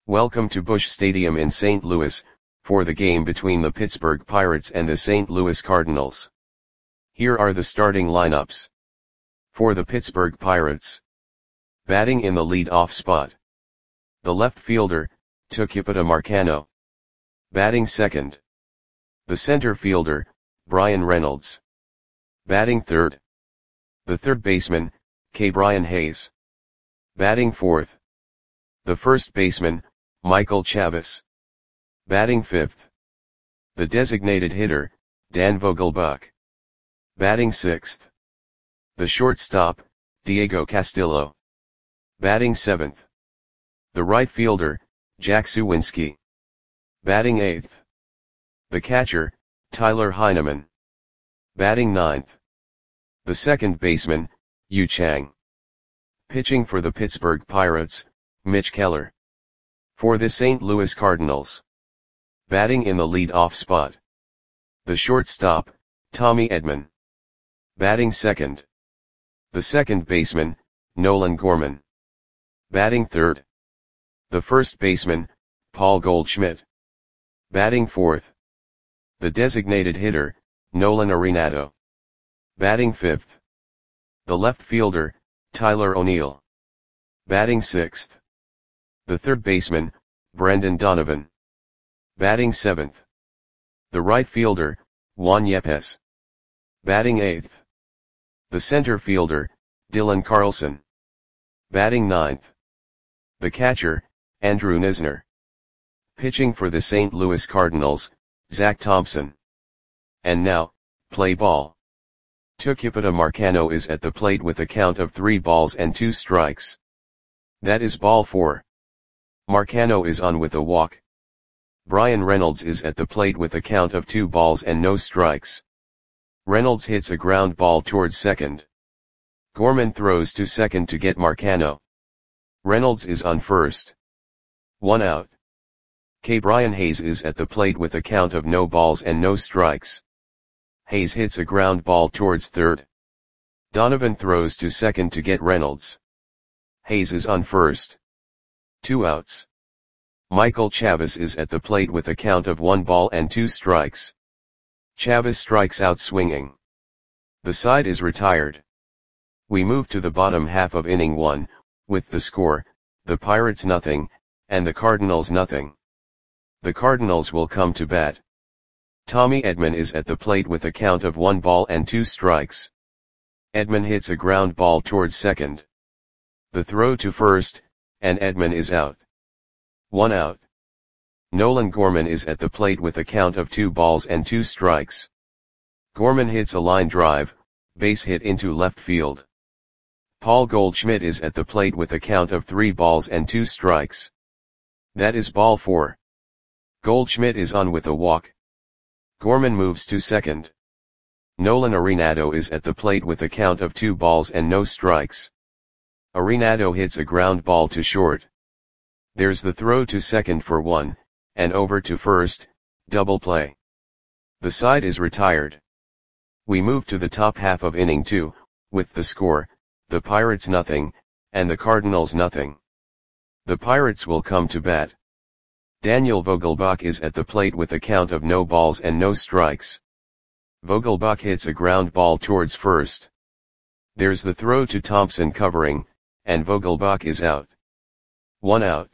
Welcome to Busch Stadium in St. Louis, for the game between the Pittsburgh Pirates and the St. Louis Cardinals. Here are the starting lineups. For the Pittsburgh Pirates. Batting in the lead-off spot. The left fielder, Tucupita Marcano. Batting second. The center fielder, Bryan Reynolds. Batting third. The third baseman, Ke'Bryan Hayes. Batting fourth. The first baseman, Michael Chavis. Batting fifth. The designated hitter, Dan Vogelbach. Batting sixth. The shortstop, Diego Castillo. Batting seventh. The right fielder, Jack Suwinski. Batting eighth. The catcher, Tyler Heineman. Batting ninth. The second baseman, Yu Chang. Pitching for the Pittsburgh Pirates, Mitch Keller. For the St. Louis Cardinals. Batting in the lead-off spot. The shortstop, Tommy Edman. Batting second. The second baseman, Nolan Gorman. Batting third. The first baseman, Paul Goldschmidt. Batting fourth. The designated hitter, Nolan Arenado. Batting fifth. The left fielder, Tyler O'Neill. Batting sixth. The third baseman, Brendan Donovan. Batting seventh. The right fielder, Juan Yepes. Batting eighth. The center fielder, Dylan Carlson. Batting ninth. The catcher, Andrew Knizner. Pitching for the St. Louis Cardinals, Zach Thompson. And now, play ball. Tucupita Marcano is at the plate with a count of 3 balls and 2 strikes. That is ball 4. Marcano is on with a walk. Bryan Reynolds is at the plate with a count of 2 balls and no strikes. Reynolds hits a ground ball towards second. Gorman throws to second to get Marcano. Reynolds is on first. 1 out. Ke'Bryan Hayes is at the plate with a count of no balls and no strikes. Hayes hits a ground ball towards third. Donovan throws to second to get Reynolds. Hayes is on first. 2 outs. Michael Chavis is at the plate with a count of 1 ball and 2 strikes. Chavis strikes out swinging. The side is retired. We move to the bottom half of inning 1, with the score, the Pirates nothing, and the Cardinals nothing. The Cardinals will come to bat. Tommy Edman is at the plate with a count of 1 ball and 2 strikes. Edman hits a ground ball towards second. The throw to first, and Edman is out. 1 out. Nolan Gorman is at the plate with a count of 2 balls and 2 strikes. Gorman hits a line drive, base hit into left field. Paul Goldschmidt is at the plate with a count of 3 balls and 2 strikes. That is ball 4. Goldschmidt is on with a walk. Gorman moves to second. Nolan Arenado is at the plate with a count of 2 balls and no strikes. Arenado hits a ground ball to short. There's the throw to second for 1, and over to first, double play. The side is retired. We move to the top half of inning 2, with the score, the Pirates nothing, and the Cardinals nothing. The Pirates will come to bat. Daniel Vogelbach is at the plate with a count of no balls and no strikes. Vogelbach hits a ground ball towards first. There's the throw to Thompson covering, and Vogelbach is out. 1 out.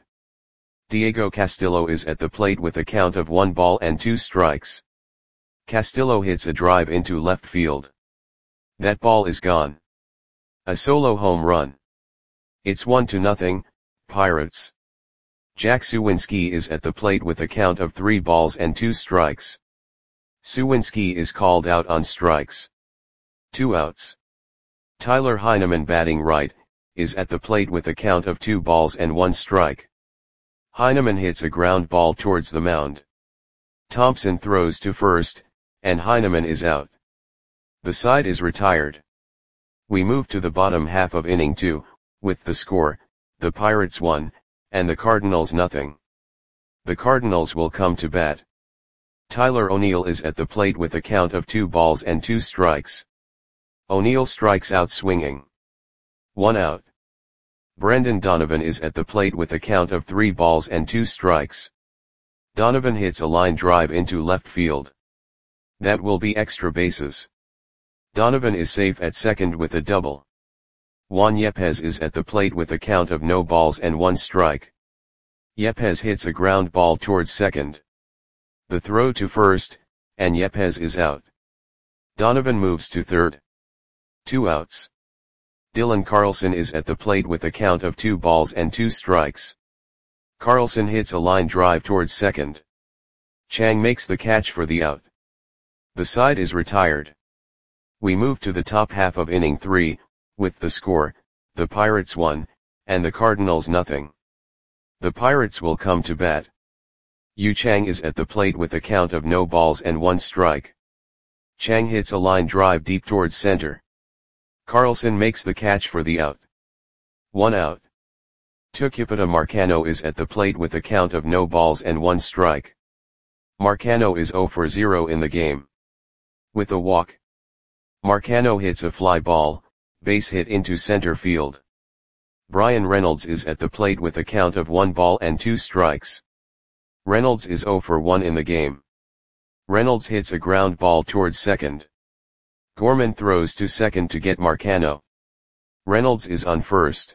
Diego Castillo is at the plate with a count of 1 ball and 2 strikes. Castillo hits a drive into left field. That ball is gone. A solo home run. It's 1-0, Pirates. Jack Suwinski is at the plate with a count of 3 balls and 2 strikes. Suwinski is called out on strikes. 2 outs. Tyler Heineman batting right, is at the plate with a count of 2 balls and 1 strike. Heineman hits a ground ball towards the mound. Thompson throws to first, and Heineman is out. The side is retired. We move to the bottom half of inning 2, with the score, the Pirates 1, and the Cardinals nothing. The Cardinals will come to bat. Tyler O'Neill is at the plate with a count of 2 balls and 2 strikes. O'Neill strikes out swinging. 1 out. Brendan Donovan is at the plate with a count of 3 balls and 2 strikes. Donovan hits a line drive into left field. That will be extra bases. Donovan is safe at second with a double. Juan Yepes is at the plate with a count of no balls and 1 strike. Yepes hits a ground ball towards second. The throw to first, and Yepes is out. Donovan moves to third. 2 outs. Dylan Carlson is at the plate with a count of 2 balls and 2 strikes. Carlson hits a line drive towards second. Chang makes the catch for the out. The side is retired. We move to the top half of inning 3, with the score, the Pirates 1, and the Cardinals nothing. The Pirates will come to bat. Yu Chang is at the plate with a count of no balls and 1 strike. Chang hits a line drive deep towards center. Carlson makes the catch for the out. 1 out. Tucupita Marcano is at the plate with a count of no balls and 1 strike. Marcano is 0 for 0 in the game. With a walk. Marcano hits a fly ball, base hit into center field. Brian Reynolds is at the plate with a count of 1 ball and 2 strikes. Reynolds is 0 for 1 in the game. Reynolds hits a ground ball towards second. Gorman throws to second to get Marcano. Reynolds is on first.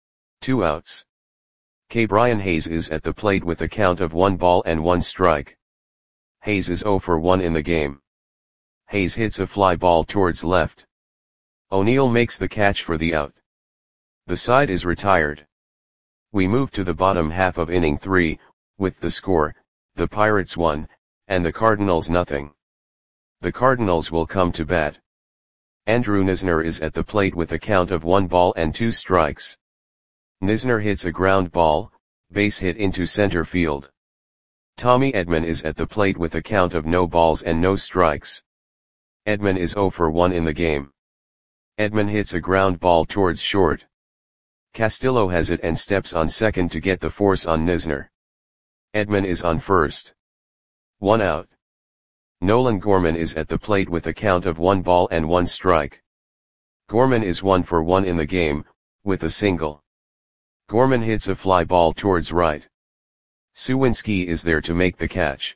2 outs. K. Brian Hayes is at the plate with a count of 1 ball and 1 strike. Hayes is 0 for 1 in the game. Hayes hits a fly ball towards left. O'Neill makes the catch for the out. The side is retired. We move to the bottom half of inning 3, with the score, the Pirates 1, and the Cardinals nothing. The Cardinals will come to bat. Andrew Knizner is at the plate with a count of 1 ball and 2 strikes. Knizner hits a ground ball, base hit into center field. Tommy Edman is at the plate with a count of no balls and no strikes. Edman is 0 for 1 in the game. Edman hits a ground ball towards short. Castillo has it and steps on second to get the force on Knizner. Edman is on first. 1 out. Nolan Gorman is at the plate with a count of 1 ball and 1 strike. Gorman is 1 for 1 in the game, with a single. Gorman hits a fly ball towards right. Suwinski is there to make the catch.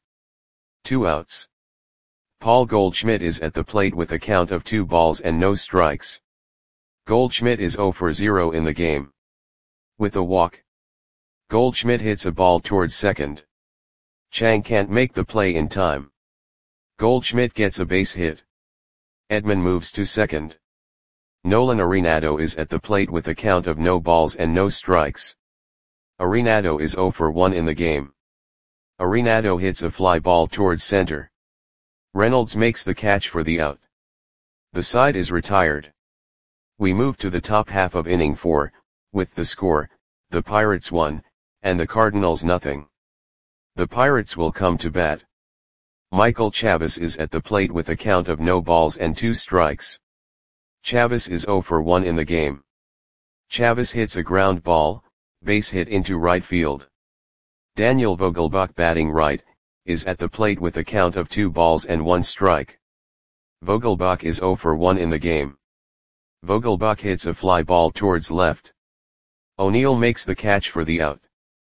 2 outs. Paul Goldschmidt is at the plate with a count of 2 balls and no strikes. Goldschmidt is 0 for 0 in the game. With a walk. Goldschmidt hits a ball towards second. Chang can't make the play in time. Goldschmidt gets a base hit. Edman moves to second. Nolan Arenado is at the plate with a count of no balls and no strikes. Arenado is 0 for 1 in the game. Arenado hits a fly ball towards center. Reynolds makes the catch for the out. The side is retired. We move to the top half of inning 4, with the score, the Pirates 1, and the Cardinals nothing. The Pirates will come to bat. Michael Chavis is at the plate with a count of no balls and 2 strikes. Chavis is 0 for 1 in the game. Chavis hits a ground ball, base hit into right field. Daniel Vogelbach batting right, is at the plate with a count of 2 balls and 1 strike. Vogelbach is 0 for 1 in the game. Vogelbach hits a fly ball towards left. O'Neill makes the catch for the out.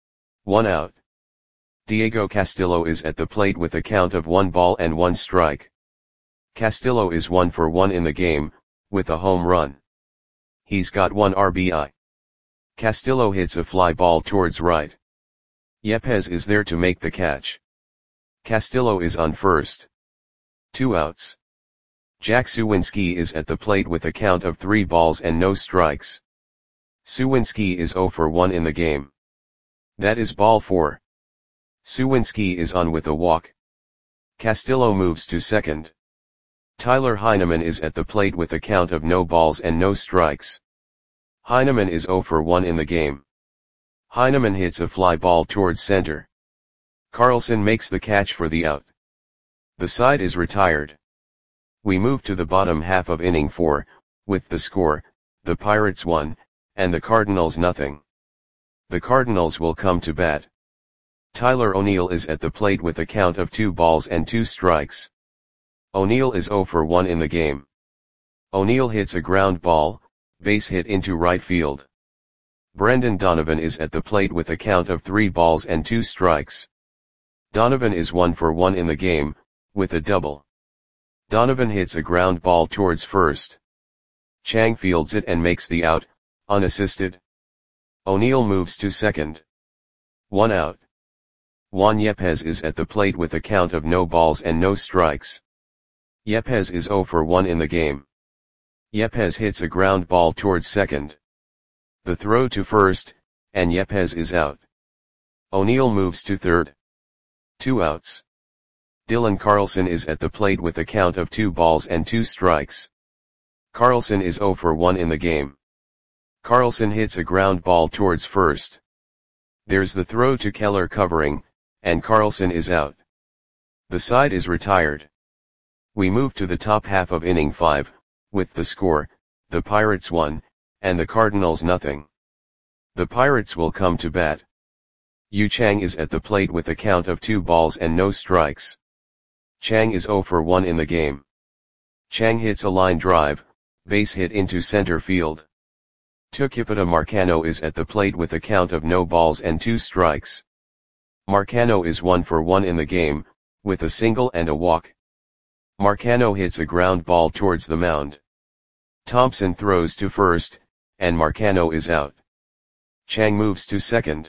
1 out. Diego Castillo is at the plate with a count of 1 ball and 1 strike. Castillo is 1 for 1 in the game, with a home run. He's got 1 RBI. Castillo hits a fly ball towards right. Yepes is there to make the catch. Castillo is on first. 2 outs. Jack Suwinski is at the plate with a count of 3 balls and no strikes. Suwinski is 0 for 1 in the game. That is ball 4. Suwinski is on with a walk. Castillo moves to second. Tyler Heineman is at the plate with a count of no balls and no strikes. Heineman is 0 for 1 in the game. Heineman hits a fly ball towards center. Carlson makes the catch for the out. The side is retired. We move to the bottom half of inning 4, with the score, the Pirates 1, and the Cardinals nothing. The Cardinals will come to bat. Tyler O'Neill is at the plate with a count of 2 balls and 2 strikes. O'Neill is 0 for 1 in the game. O'Neill hits a ground ball, base hit into right field. Brendan Donovan is at the plate with a count of 3 balls and 2 strikes. Donovan is 1 for 1 in the game, with a double. Donovan hits a ground ball towards first. Chang fields it and makes the out, unassisted. O'Neill moves to second. 1 out. Juan Yepes is at the plate with a count of no balls and no strikes. Yepes is 0 for 1 in the game. Yepes hits a ground ball towards second. The throw to first, and Yepes is out. O'Neill moves to third. 2 outs. Dylan Carlson is at the plate with a count of 2 balls and 2 strikes. Carlson is 0 for 1 in the game. Carlson hits a ground ball towards first. There's the throw to Keller covering, and Carlson is out. The side is retired. We move to the top half of inning 5, with the score, the Pirates 1, and the Cardinals nothing. The Pirates will come to bat. Yu Chang is at the plate with a count of 2 balls and no strikes. Chang is 0 for 1 in the game. Chang hits a line drive, base hit into center field. Tucupita Marcano is at the plate with a count of no balls and 2 strikes. Marcano is 1 for 1 in the game, with a single and a walk. Marcano hits a ground ball towards the mound. Thompson throws to first, and Marcano is out. Chang moves to second.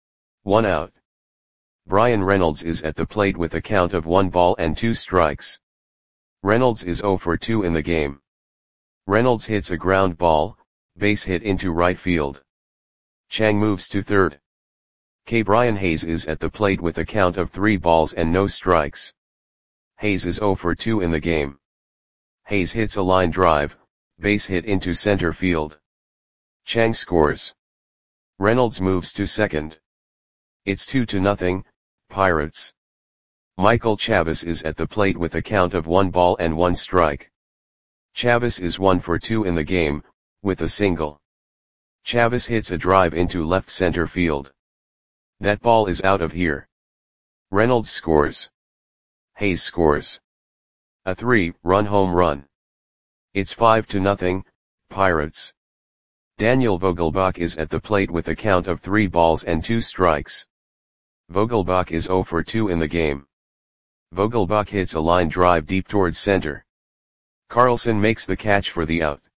1 out. Brian Reynolds is at the plate with a count of 1 ball and 2 strikes. Reynolds is 0 for 2 in the game. Reynolds hits a ground ball, base hit into right field. Chang moves to third. Brian Hayes is at the plate with a count of 3 balls and no strikes. Hayes is 0 for 2 in the game. Hayes hits a line drive, base hit into center field. Chang scores. Reynolds moves to second. It's 2-0, Pirates. Michael Chavis is at the plate with a count of 1 ball and 1 strike. Chavis is 1 for 2 in the game, with a single. Chavis hits a drive into left center field. That ball is out of here. Reynolds scores. Hayes scores. A 3-run home run. It's 5-0, Pirates. Daniel Vogelbach is at the plate with a count of 3 balls and 2 strikes. Vogelbach is 0 for 2 in the game. Vogelbach hits a line drive deep towards center. Carlson makes the catch for the out.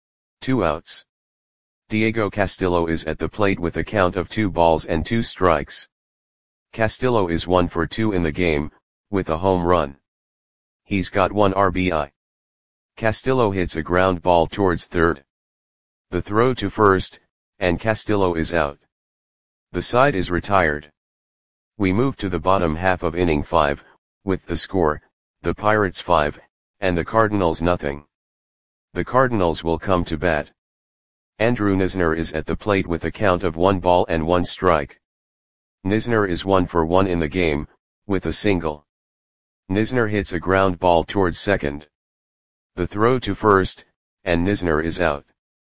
2 outs. Diego Castillo is at the plate with a count of 2 balls and 2 strikes. Castillo is 1 for 2 in the game, with a home run. He's got 1 RBI. Castillo hits a ground ball towards third. The throw to first, and Castillo is out. The side is retired. We move to the bottom half of inning 5, with the score, the Pirates 5, and the Cardinals nothing. The Cardinals will come to bat. Andrew Knizner is at the plate with a count of 1 ball and 1 strike. Knizner is 1 for 1 in the game, with a single. Knizner hits a ground ball towards second. The throw to first, and Knizner is out.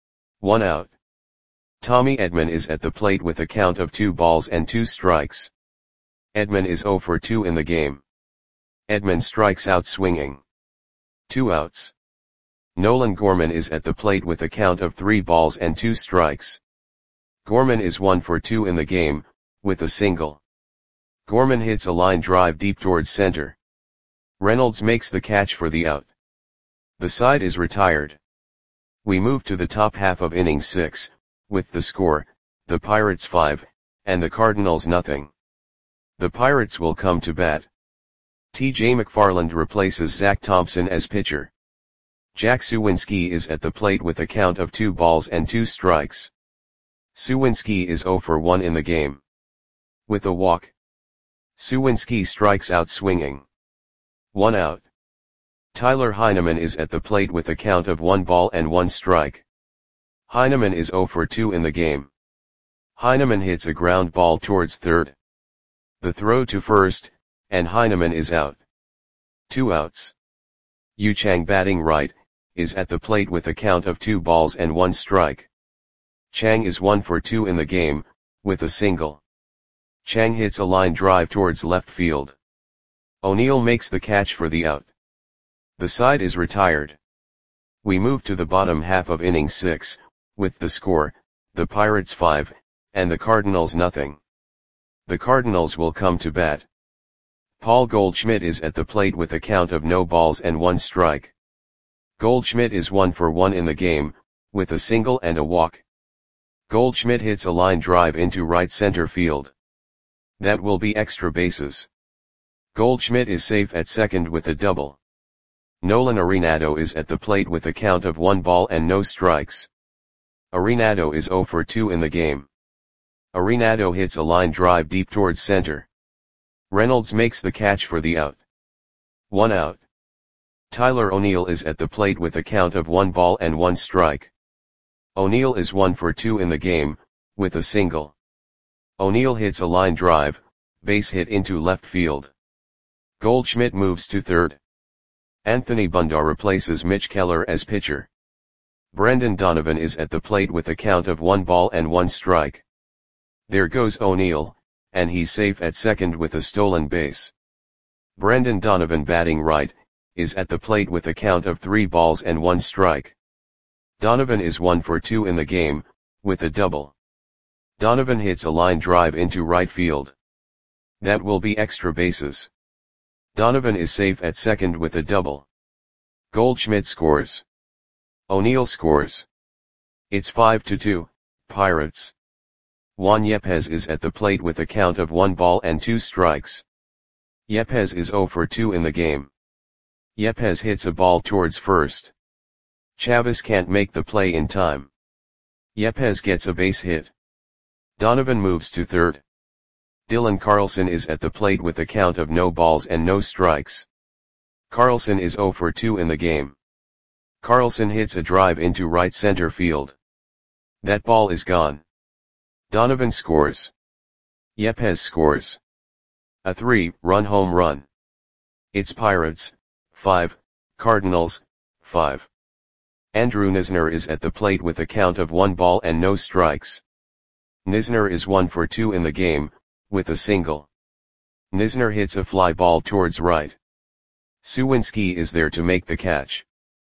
1 out. Tommy Edman is at the plate with a count of 2 balls and 2 strikes. Edman is 0 for 2 in the game. Edman strikes out swinging. 2 outs. Nolan Gorman is at the plate with a count of 3 balls and 2 strikes. Gorman is 1 for 2 in the game, with a single. Gorman hits a line drive deep towards center. Reynolds makes the catch for the out. The side is retired. We move to the top half of inning 6, with the score, the Pirates 5, and the Cardinals nothing. The Pirates will come to bat. T.J. McFarland replaces Zach Thompson as pitcher. Jack Suwinski is at the plate with a count of 2 balls and 2 strikes. Suwinski is 0 for 1 in the game. With a walk. Suwinski strikes out swinging. 1 out. Tyler Heineman is at the plate with a count of 1 ball and 1 strike. Heineman is 0 for 2 in the game. Heineman hits a ground ball towards third. The throw to first, and Heineman is out. 2 outs. Yu Chang batting right, is at the plate with a count of 2 balls and 1 strike. Chang is 1 for 2 in the game, with a single. Chang hits a line drive towards left field. O'Neill makes the catch for the out. The side is retired. We move to the bottom half of inning 6, with the score, the Pirates 5, and the Cardinals nothing. The Cardinals will come to bat. Paul Goldschmidt is at the plate with a count of no balls and 1 strike. Goldschmidt is 1 for 1 in the game, with a single and a walk. Goldschmidt hits a line drive into right center field. That will be extra bases. Goldschmidt is safe at second with a double. Nolan Arenado is at the plate with a count of 1 ball and no strikes. Arenado is 0 for 2 in the game. Arenado hits a line drive deep towards center. Reynolds makes the catch for the out. 1 out. Tyler O'Neill is at the plate with a count of 1 ball and 1 strike. O'Neill is 1 for 2 in the game, with a single. O'Neill hits a line drive, base hit into left field. Goldschmidt moves to third. Anthony Bunda replaces Mitch Keller as pitcher. Brendan Donovan is at the plate with a count of 1 ball and 1 strike. There goes O'Neill, and he's safe at second with a stolen base. Brendan Donovan, batting right, is at the plate with a count of 3 balls and 1 strike. Donovan is 1 for 2 in the game, with a double. Donovan hits a line drive into right field. That will be extra bases. Donovan is safe at second with a double. Goldschmidt scores. O'Neill scores. It's 5-2, Pirates. Juan Yepez is at the plate with a count of 1 ball and 2 strikes. Yepez is 0 for 2 in the game. Yepez hits a ball towards first. Chavez can't make the play in time. Yepez gets a base hit. Donovan moves to third. Dylan Carlson is at the plate with a count of no balls and no strikes. Carlson is 0 for 2 in the game. Carlson hits a drive into right center field. That ball is gone. Donovan scores. Yepez scores. A 3-run home run. It's Pirates 5, Cardinals 5. Andrew Knizner is at the plate with a count of 1 ball and no strikes. Knizner is 1 for 2 in the game, with a single. Knizner hits a fly ball towards right. Suwinski is there to make the catch.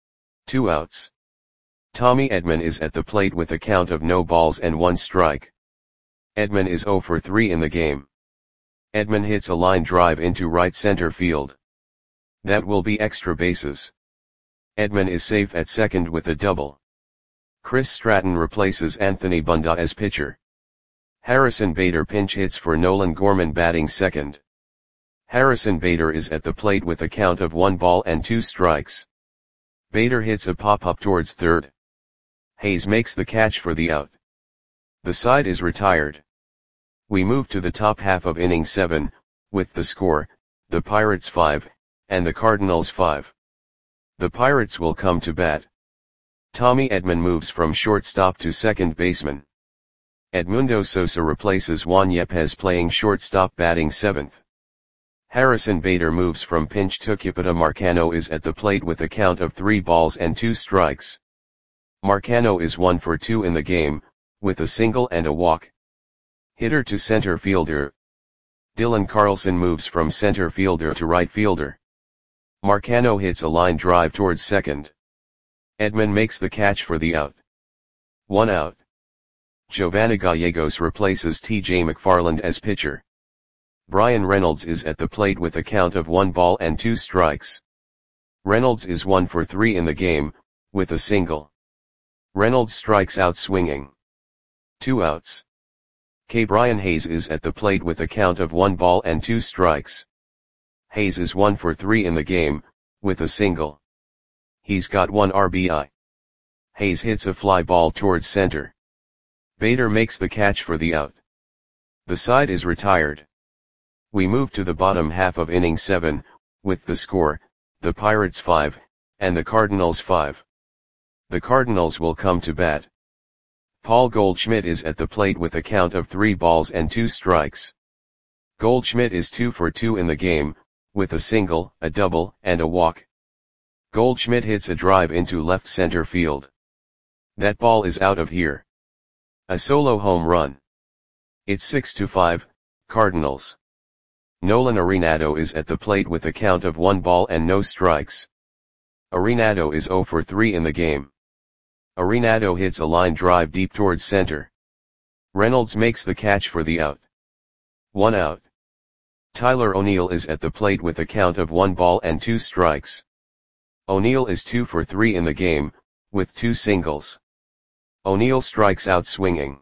2 outs. Tommy Edman is at the plate with a count of no balls and 1 strike. Edman is 0 for 3 in the game. Edman hits a line drive into right center field. That will be extra bases. Edman is safe at second with a double. Chris Stratton replaces Anthony Bunda as pitcher. Harrison Bader pinch hits for Nolan Gorman, batting second. Harrison Bader is at the plate with a count of 1 ball and 2 strikes. Bader hits a pop-up towards third. Hayes makes the catch for the out. The side is retired. We move to the top half of inning 7, with the score, the Pirates 5, and the Cardinals 5. The Pirates will come to bat. Tommy Edman moves from shortstop to second baseman. Edmundo Sosa replaces Juan Yepez, playing shortstop, batting 7th. Harrison Bader moves from pinch to Cupida. Marcano is at the plate with a count of 3 balls and 2 strikes. Marcano is 1 for 2 in the game, with a single and a walk. Hitter to center fielder. Dylan Carlson moves from center fielder to right fielder. Marcano hits a line drive towards second. Edman makes the catch for the out. 1 out. Giovanni Gallegos replaces T.J. McFarland as pitcher. Brian Reynolds is at the plate with a count of 1 ball and 2 strikes. Reynolds is 1 for 3 in the game, with a single. Reynolds strikes out swinging. 2 outs. Brian Hayes is at the plate with a count of 1 ball and 2 strikes. Hayes is 1 for 3 in the game, with a single. He's got 1 RBI. Hayes hits a fly ball towards center. Bader makes the catch for the out. The side is retired. We move to the bottom half of inning 7, with the score, the Pirates 5, and the Cardinals 5. The Cardinals will come to bat. Paul Goldschmidt is at the plate with a count of 3 balls and 2 strikes. Goldschmidt is 2 for 2 in the game, with a single, a double, and a walk. Goldschmidt hits a drive into left center field. That ball is out of here. A solo home run. It's 6-5, Cardinals. Nolan Arenado is at the plate with a count of 1 ball and no strikes. Arenado is 0 for 3 in the game. Arenado hits a line drive deep towards center. Reynolds makes the catch for the out. 1 out. Tyler O'Neill is at the plate with a count of 1 ball and 2 strikes. O'Neill is 2 for 3 in the game, with 2 singles. O'Neill strikes out swinging.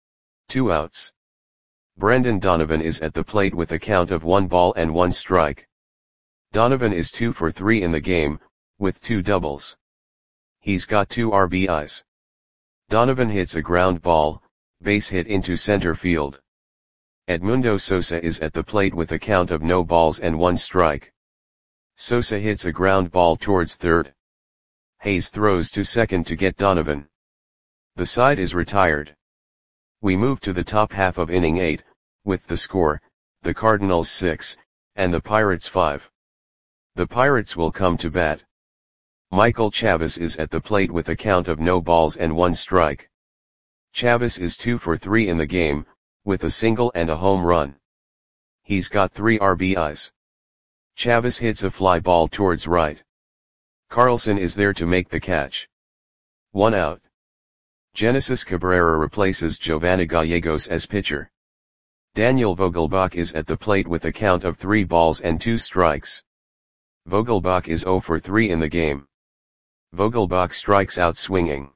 2 outs. Brendan Donovan is at the plate with a count of 1 ball and 1 strike. Donovan is 2 for 3 in the game, with 2 doubles. He's got 2 RBIs. Donovan hits a ground ball, base hit into center field. Edmundo Sosa is at the plate with a count of no balls and 1 strike. Sosa hits a ground ball towards third. Hayes throws to second to get Donovan. The side is retired. We move to the top half of inning 8, with the score, the Cardinals 6, and the Pirates 5. The Pirates will come to bat. Michael Chavis is at the plate with a count of no balls and 1 strike. Chavis is 2 for 3 in the game, with a single and a home run. He's got 3 RBIs. Chavis hits a fly ball towards right. Carlson is there to make the catch. 1 out. Genesis Cabrera replaces Giovanni Gallegos as pitcher. Daniel Vogelbach is at the plate with a count of 3 balls and 2 strikes. Vogelbach is 0 for 3 in the game. Vogelbach strikes out swinging.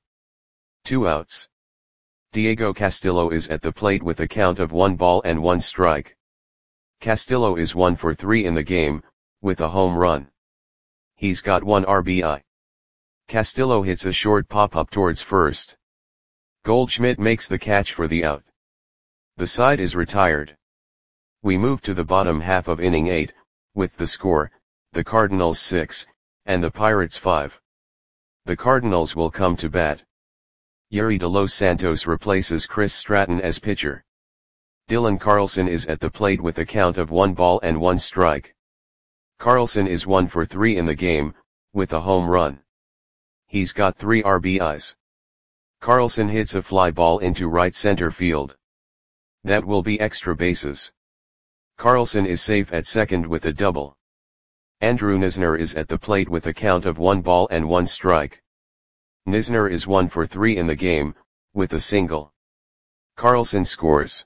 2 outs. Diego Castillo is at the plate with a count of 1 ball and 1 strike. Castillo is 1 for 3 in the game, with a home run. He's got 1 RBI. Castillo hits a short pop-up towards first. Goldschmidt makes the catch for the out. The side is retired. We move to the bottom half of inning 8, with the score, the Cardinals 6, and the Pirates 5. The Cardinals will come to bat. Yuri De Los Santos replaces Chris Stratton as pitcher. Dylan Carlson is at the plate with a count of 1 ball and 1 strike. Carlson is 1 for 3 in the game, with a home run. He's got 3 RBIs. Carlson hits a fly ball into right center field. That will be extra bases. Carlson is safe at second with a double. Andrew Knizner is at the plate with a count of 1 ball and 1 strike. Knizner is 1 for 3 in the game, with a single. Carlson scores.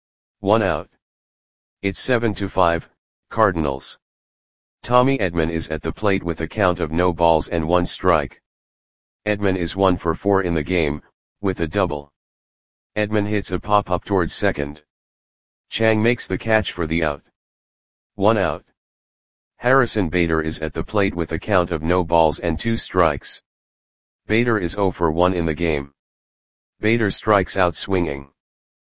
1 out. It's 7-5, Cardinals. Tommy Edman is at the plate with a count of no balls and 1 strike. Edman is 1 for 4 in the game, with a double. Edman hits a pop-up towards second. Chang makes the catch for the out. 1 out. Harrison Bader is at the plate with a count of no balls and 2 strikes. Bader is 0 for 1 in the game. Bader strikes out swinging.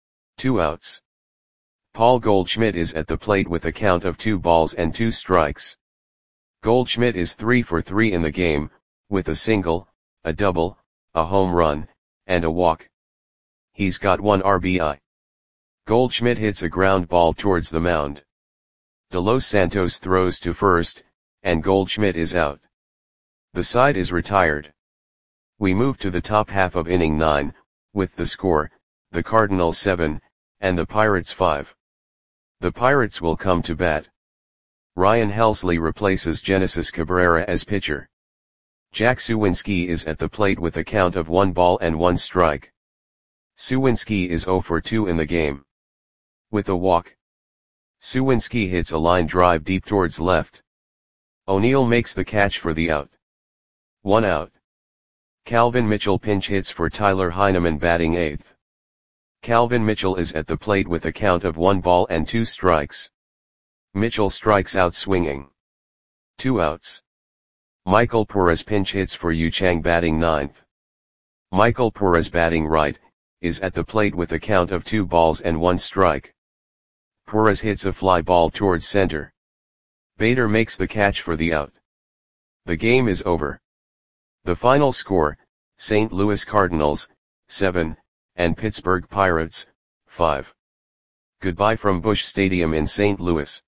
2 outs. Paul Goldschmidt is at the plate with a count of 2 balls and 2 strikes. Goldschmidt is 3 for 3 in the game, with a single, a double, a home run, and a walk. He's got 1 RBI. Goldschmidt hits a ground ball towards the mound. De Los Santos throws to first, and Goldschmidt is out. The side is retired. We move to the top half of inning 9, with the score, the Cardinals 7, and the Pirates 5. The Pirates will come to bat. Ryan Helsley replaces Genesis Cabrera as pitcher. Jack Suwinski is at the plate with a count of 1 ball and 1 strike. Suwinski is 0 for 2 in the game. With a walk. Suwinski hits a line drive deep towards left. O'Neill makes the catch for the out. 1 out. Calvin Mitchell pinch hits for Tyler Heineman batting 8th. Calvin Mitchell is at the plate with a count of 1 ball and 2 strikes. Mitchell strikes out swinging. 2 outs. Michael Perez pinch hits for Yu Chang batting 9th. Michael Perez batting right, is at the plate with a count of 2 balls and 1 strike. Perez hits a fly ball towards center. Bader makes the catch for the out. The game is over. The final score, St. Louis Cardinals, 7, and Pittsburgh Pirates, 5. Goodbye from Busch Stadium in St. Louis.